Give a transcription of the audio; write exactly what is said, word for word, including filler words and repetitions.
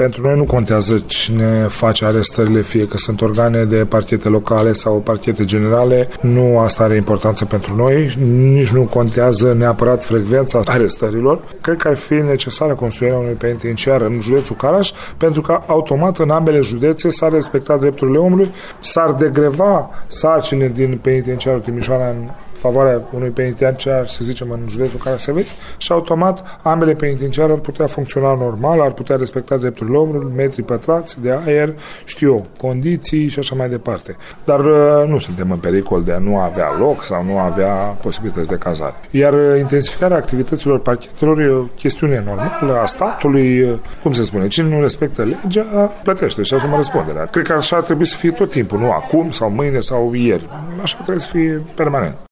Pentru noi nu contează cine face arestările, fie că sunt organe de parchete locale sau parchete generale. Nu asta are importanță pentru noi, nici nu contează neapărat frecvența arestărilor. Cred că ar fi necesară construirea unui penitenciar în județul Caraș, pentru că automat în ambele județe s-ar respecta drepturile omului, s-ar degreva sarcine din penitenciarul Timișoara în favoarea unui penitenciar, să zicem, în județul Caraș-Severin și automat ambele penitenciare ar putea funcționa normal, ar putea respecta drepturile omului, metri pătrați de aer, știu eu, condiții și așa mai departe. Dar nu suntem în pericol de a nu avea loc sau nu avea posibilități de cazare. Iar intensificarea activităților parchetelor e o chestiune normală a statului, cum se spune, cine nu respectă legea, plătește și asumă răspunderea. Cred că așa ar trebui să fie tot timpul, nu acum sau mâine sau ieri. Așa trebuie să fie permanent.